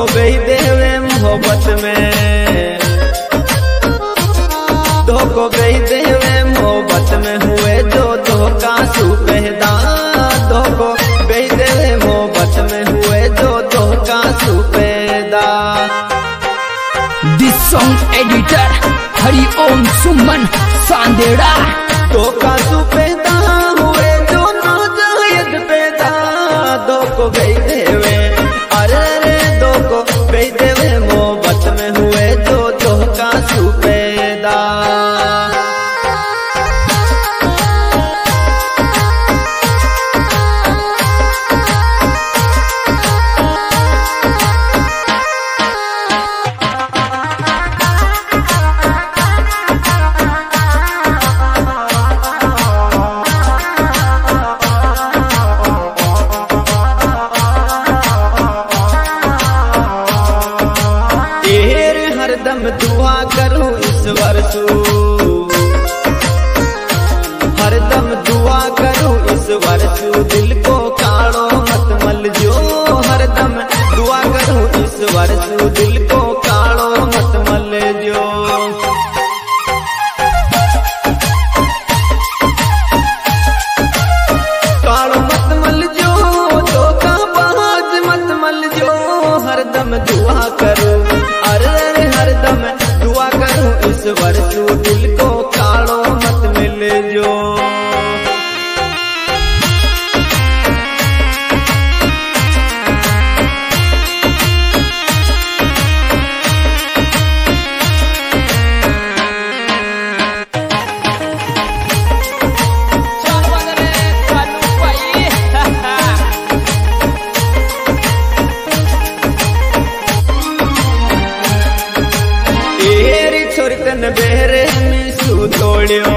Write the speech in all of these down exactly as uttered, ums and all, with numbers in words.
बेही देवे मोहब्बत में, धोखो बेही देवे मोहब्बत में हुए जो धोखा सू पैदा, धोखो बेही देवे मोहब्बत में हुए जो धोखा सू पैदा। This song editor Hariom Suman Sandera. धोखा सू पैदा हुए जो नाजायज पैदा, धोखो बेही देवे, अरे रे धोखो बेही देवे मोहब्बत में हुए जो धोखा सू पैदा। हरदम दुआ करूं ईश्वर सू, हरदम दुआ करूं ईश्वर सू, दिल को काड़ो मत मल जो, हरदम दुआ करूं ईश्वर सू, दिल को काड़ो मत मल जो। काड़ो मत मल जो, धोखा बाज मत मल जो, हरदम दुआ करूं, अरे हरदम दुआ करूं ईश्वर सू, दिल को काड़ो मत मिल जो। छोरतन बेरे मिसू तोड़ियो,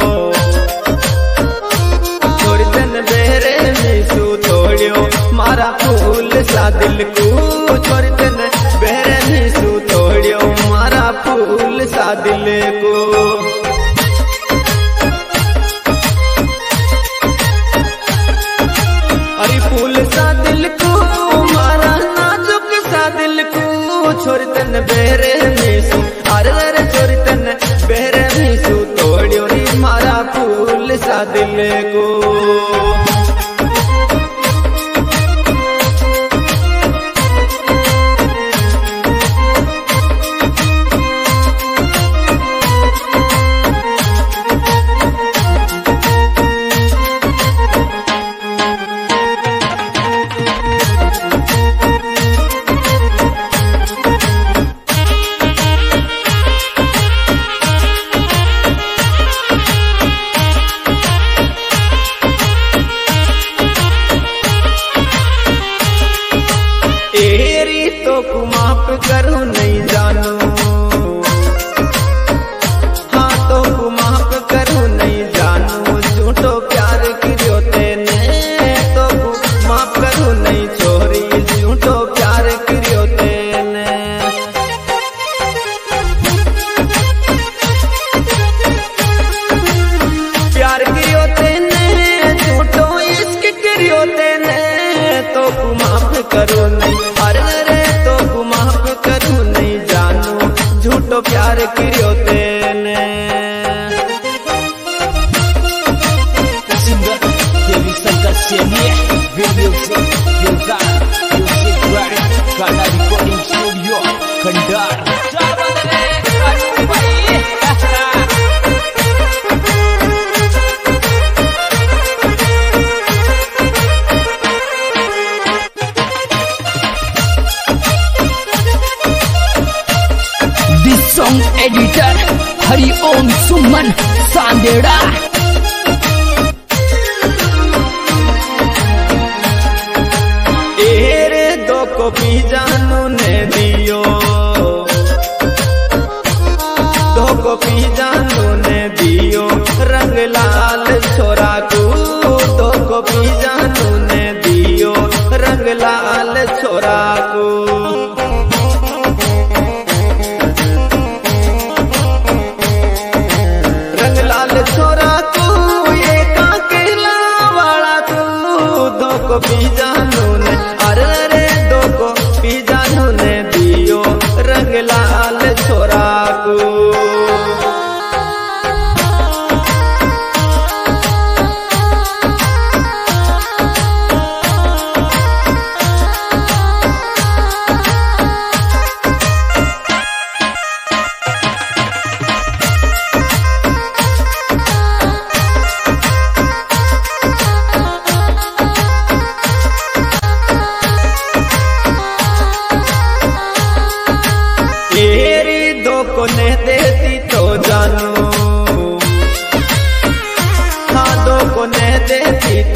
छोरतन बेरे मिसू तोड़ियो, मारा फूल सा दिल को, छोरतन बेरे मिसू तोड़ियो, मारा फूल सा दिल को। अरे फूल सा दिल को, मारा नाजुक सा दिल को, छोरतन बेरे मिसू, अरे रे छोरतन बेरे मिसू तोड़ियो री, मारा फूल सा दिल को। एरी तो को माफ करूं नहीं जानू, हाँ तो को माफ करूं नहीं जानू, झूठो प्यार कियो तेने, तो को माफ करूं नहीं छोरी, झूठो प्यार कियो तेने। प्यार कियो तेने, झूठो इश्क कियो तेने, तो को माफ करूं नहीं, तो को माफ करूं नहीं जानू, झूठो प्यार कियो तेने। सिंगर देवी शंकर सेनिया, वीडियो से yoga music brand Kana recording studio Khandar. Song editor Hariom Suman Sandera. एरे दो को पी जानू ने दियो, दो को पी जानू ने दियो, रंग लाल छोरा को, दो को पी जानू ने दियो, रंग लाल छोरा को। छोरा तू ये काकेला वाला तू, दो को पी जानू ने, अरे रे दो को पी जानू ने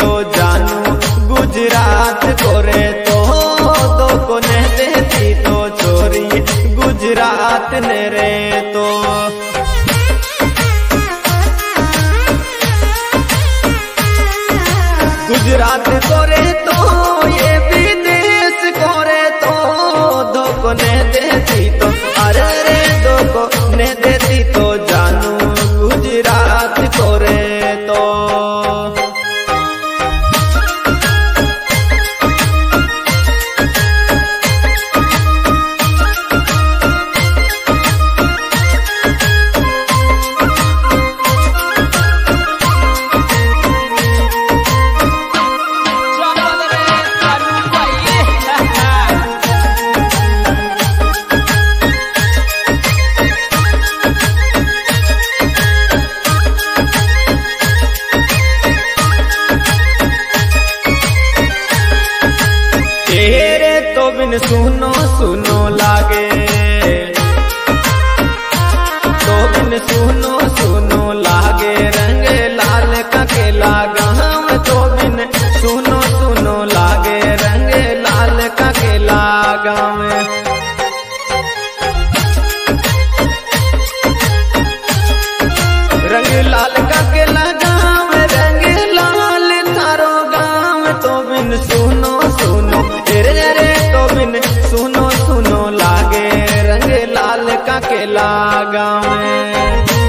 तो जानू गुजरात कोरे तो दो को ने देती तो छोरी गुजरात ने रे तो गुजरात कोरे तो ये विदेश कोरे तो दो को ने देती तो अरे रे दो को ने देती तो जानू गुजरात कोरे तो सुनो सुनो लागे तो बिन सुनो सुनो लागे रंग लाल का के लागा हम तो बिन सुनो सुनो लागे रंग लाल का के लागा में रंग लाल का के लागा में रंग लाल थारो गाँव तो बिन सुनो सुनो रे रे बिन सुनो सुनो लागे रंग लाल का के लागा में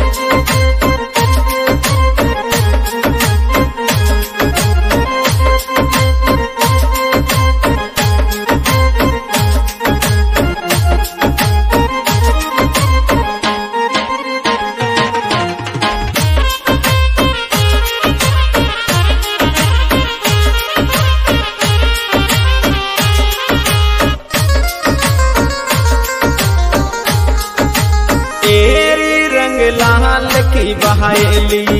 लाल की बहायली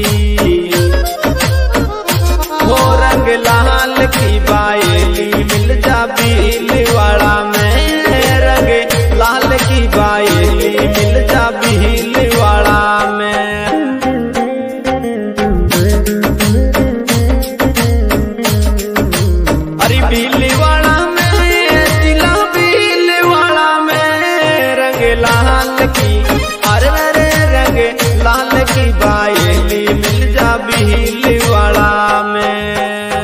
हो रंग लाल की बायली मिल जा बील वाला में रंग लाल की बायली मिल जा बील वाला में अरे बील वाला में जिला बील वाला में रंग लाल की अरे लाल की बायली मिल जा बील वाला में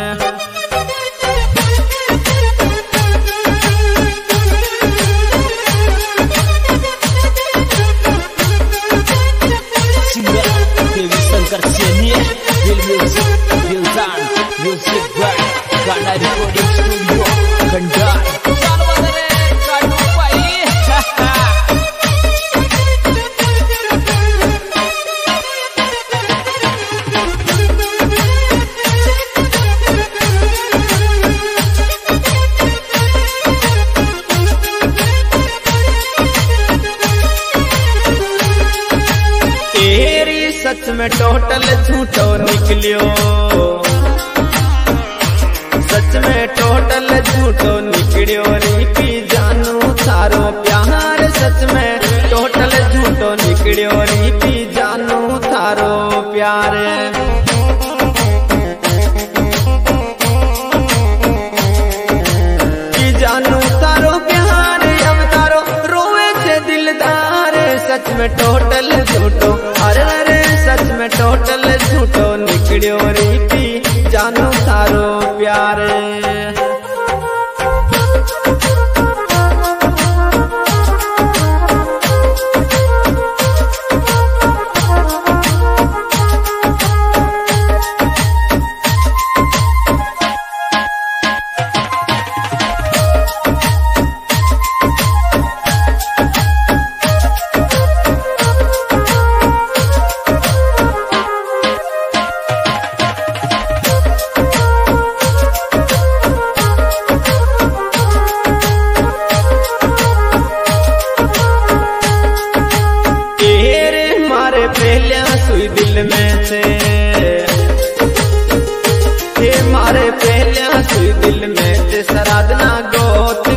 शंकर सेनिया दिल म्यूजिक दिल जान म्यूजिक बाय गाना रिकॉर्डिंग स्टूडियो खंडार सच में टोटल झूठो निकलियो सच में टोटल झूठो निकलियो रीपी जानू थारो प्यार सच में टोटल झूठो निकलियो रीपी जानू थारो प्यार जानू तारो प्यार अब तारो रोवे से दिलदार सच में टोटल झूठो अरे अरे सच में टोटल झूठो निकलियो रीति जानू तारो प्यार दिल में से हे मारे पहले सुई दिल में से सरादना गोत